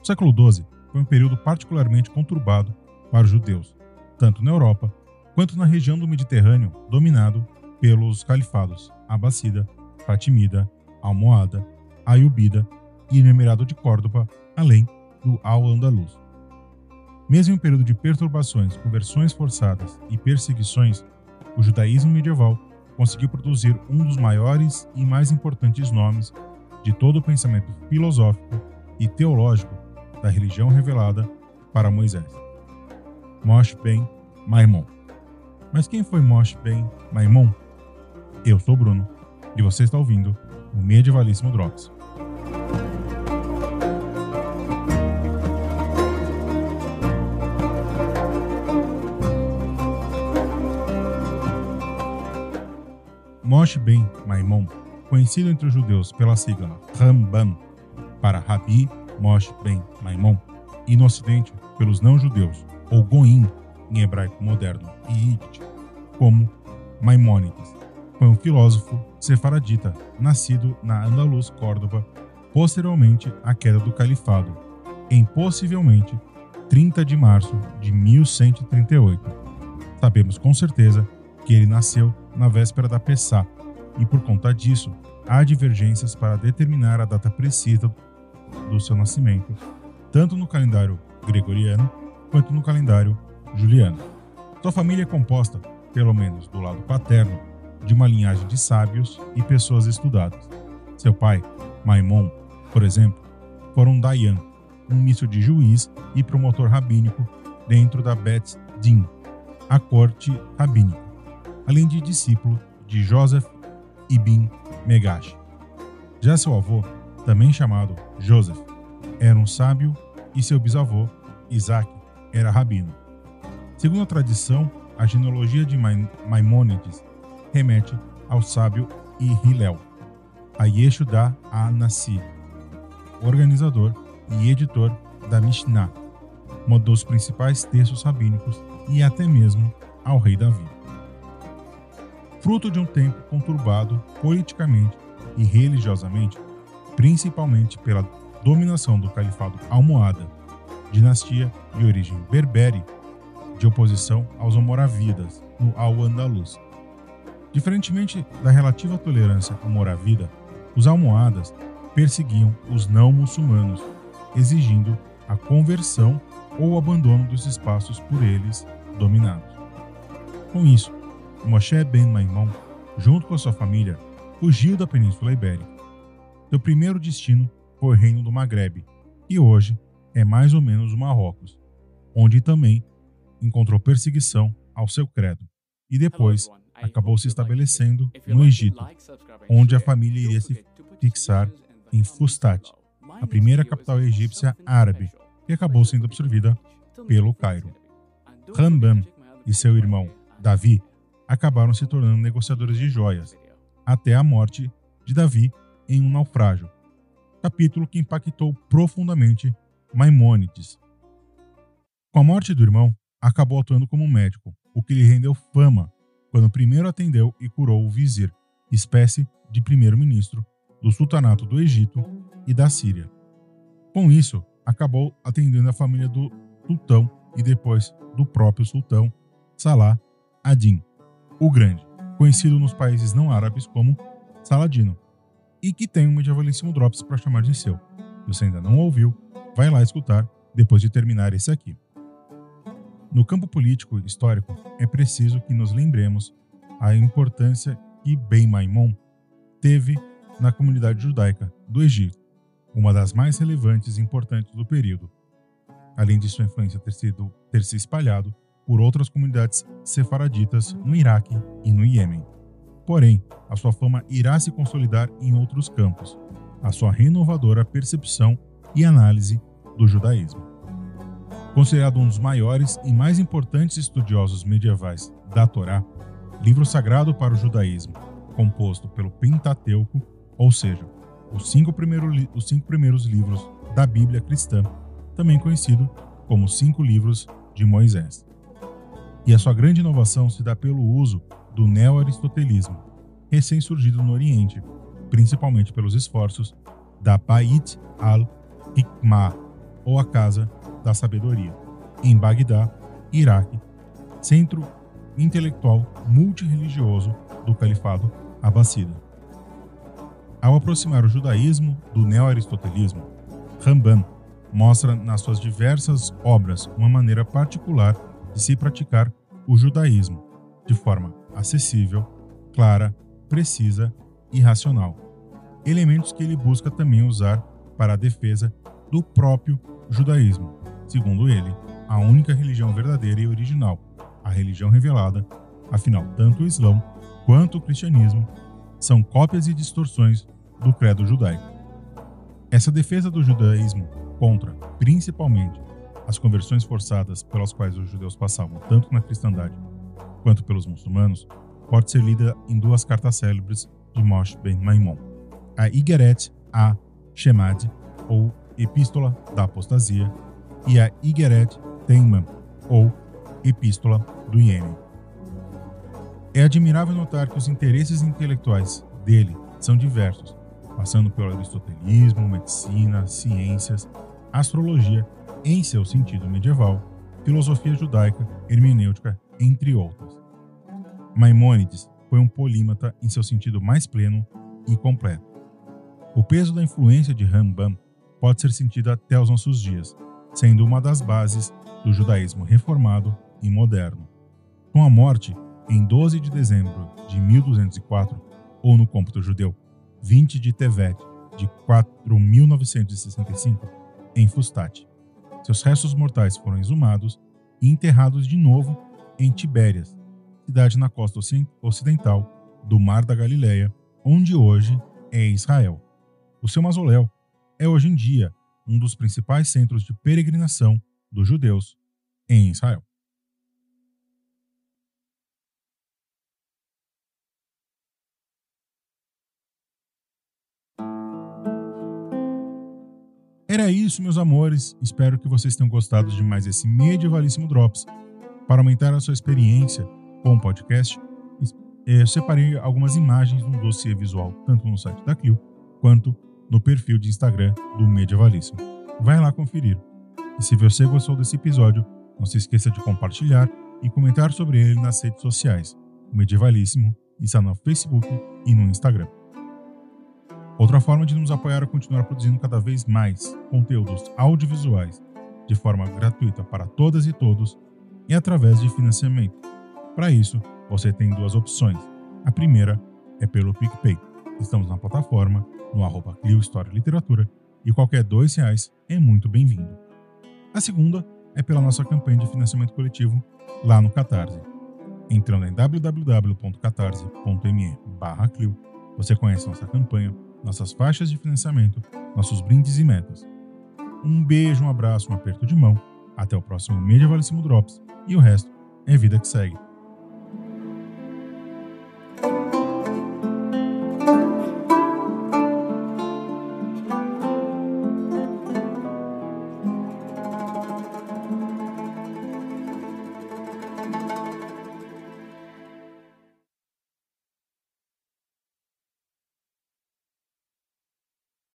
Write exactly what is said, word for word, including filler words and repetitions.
O século doze foi um período particularmente conturbado para os judeus, tanto na Europa quanto na região do Mediterrâneo, dominado pelos califados Abássida, Fatimida, Almohada, Ayubida e no Emirado de Córdoba, além do Al-Andalus. Mesmo em um período de perturbações, conversões forçadas e perseguições, o judaísmo medieval conseguiu produzir um dos maiores e mais importantes nomes de todo o pensamento filosófico e teológico da religião revelada para Moisés, Moshe ben Maimon. Mas quem foi Moshe ben Maimon? Eu sou o Bruno e você está ouvindo o Medievalíssimo Drops. Moshe ben Maimon, conhecido entre os judeus pela sigla Rambam, para Rabi Moshe ben Maimon, e no ocidente pelos não-judeus, ou Goim, em hebraico moderno, e Yiddish, como Maimônides, foi um filósofo sefaradita, nascido na Andaluz, Córdoba, posteriormente à queda do califado, em possivelmente trinta de março de mil cento e trinta e oito. Sabemos com certeza que ele nasceu na véspera da Pessá, e por conta disso, há divergências para determinar a data precisa do seu nascimento, tanto no calendário gregoriano quanto no calendário juliano. Sua família é composta, pelo menos do lado paterno, de uma linhagem de sábios e pessoas estudadas. Seu pai, Maimon, por exemplo, foi um Dayan, um misto de juiz e promotor rabínico dentro da Bet Din, a corte rabínica, além de discípulo de Joseph ibn Megash. Já seu avô, também chamado Joseph, era um sábio e seu bisavô, Isaac, era rabino. Segundo a tradição, a genealogia de Maimônides remete ao sábio Hillel, a Yeshudá a-Nassi, organizador e editor da Mishnah, um dos principais textos rabínicos, e até mesmo ao rei Davi. Fruto de um tempo conturbado politicamente e religiosamente, principalmente pela dominação do califado almohada, dinastia de origem berbere, de oposição aos almoravidas no Al-Andalus. Diferentemente da relativa tolerância almoravida, os almohadas perseguiam os não-muçulmanos, exigindo a conversão ou o abandono dos espaços por eles dominados. Com isso, Moshe ben Maimon, junto com a sua família, fugiu da Península Ibérica. Seu primeiro destino foi o Reino do Maghreb, que hoje é mais ou menos o Marrocos, onde também encontrou perseguição ao seu credo, e depois acabou se estabelecendo no Egito, onde a família iria se fixar em Fustat, a primeira capital egípcia árabe, que acabou sendo absorvida pelo Cairo. Rambam e seu irmão Davi acabaram se tornando negociadores de joias, até a morte de Davi em um naufrágio, capítulo que impactou profundamente Maimônides. Com a morte do irmão, acabou atuando como médico, o que lhe rendeu fama quando primeiro atendeu e curou o vizir, espécie de primeiro-ministro do sultanato do Egito e da Síria. Com isso, acabou atendendo a família do sultão e depois do próprio sultão Salah ad-Din, o Grande, conhecido nos países não árabes como Saladino, e que tem um Medievalíssimo Drops para chamar de seu. Se você ainda não ouviu, vai lá escutar depois de terminar esse aqui. No campo político e histórico, é preciso que nos lembremos a importância que Ben Maimon teve na comunidade judaica do Egito, uma das mais relevantes e importantes do período, além de sua influência ter, sido, ter se espalhado por outras comunidades sefaraditas no Iraque e no Iêmen. Porém, a sua fama irá se consolidar em outros campos, a sua renovadora percepção e análise do judaísmo. Considerado um dos maiores e mais importantes estudiosos medievais da Torá, livro sagrado para o judaísmo, composto pelo Pentateuco, ou seja, os cinco, primeiro li- os cinco primeiros livros da Bíblia cristã, também conhecido como os cinco livros de Moisés. E a sua grande inovação se dá pelo uso do neo-aristotelismo, recém-surgido no Oriente, principalmente pelos esforços da Bait al-Hikmah, ou a Casa da Sabedoria, em Bagdá, Iraque, centro intelectual multirreligioso do Califado Abássida. Ao aproximar o judaísmo do neo-aristotelismo, Rambam mostra nas suas diversas obras uma maneira particular de se praticar o judaísmo, de forma acessível, clara, precisa e racional. Elementos que ele busca também usar para a defesa do próprio judaísmo, segundo ele, a única religião verdadeira e original, a religião revelada, afinal, tanto o Islã quanto o cristianismo são cópias e distorções do credo judaico. Essa defesa do judaísmo contra, principalmente, as conversões forçadas pelas quais os judeus passavam tanto na cristandade quanto pelos muçulmanos, pode ser lida em duas cartas célebres de Moshe ben Maimon, a Igeret a Shemad, ou Epístola da Apostasia, e a Igeret Teimam, ou Epístola do Iêmen. É admirável notar que os interesses intelectuais dele são diversos, passando pelo aristotelismo, medicina, ciências, astrologia em seu sentido medieval, filosofia judaica, hermenêutica, entre outras. Maimônides foi um polímata em seu sentido mais pleno e completo. O peso da influência de Rambam pode ser sentido até os nossos dias, sendo uma das bases do judaísmo reformado e moderno. Com a morte, em doze de dezembro de mil duzentos e quatro, ou no cômputo judeu, vinte de Tevet de quatro mil novecentos e sessenta e cinco, em Fustat. Seus restos mortais foram exumados e enterrados de novo em Tibérias, cidade na costa ocidental do Mar da Galileia, onde hoje é Israel. O seu mausoléu é hoje em dia um dos principais centros de peregrinação dos judeus em Israel. Era isso, meus amores. Espero que vocês tenham gostado de mais esse Medievalíssimo Drops. Para aumentar a sua experiência com o podcast, eu separei algumas imagens no dossiê visual, tanto no site da Clio, quanto no perfil de Instagram do Medievalíssimo. Vai lá conferir. E se você gostou desse episódio, não se esqueça de compartilhar e comentar sobre ele nas redes sociais. O Medievalíssimo está no Facebook e no Instagram. Outra forma de nos apoiar é continuar produzindo cada vez mais conteúdos audiovisuais de forma gratuita para todas e todos e através de financiamento. Para isso, você tem duas opções. A primeira é pelo PicPay. Estamos na plataforma, no arroba Clio História e Literatura, e qualquer dois reais é muito bem-vindo. A segunda é pela nossa campanha de financiamento coletivo lá no Catarse. Entrando em w w w ponto catarse ponto m e barra Clio, você conhece nossa campanha, nossas faixas de financiamento, nossos brindes e metas. Um beijo, um abraço, um aperto de mão. Até o próximo Medievalíssimo Drops. E o resto é vida que segue.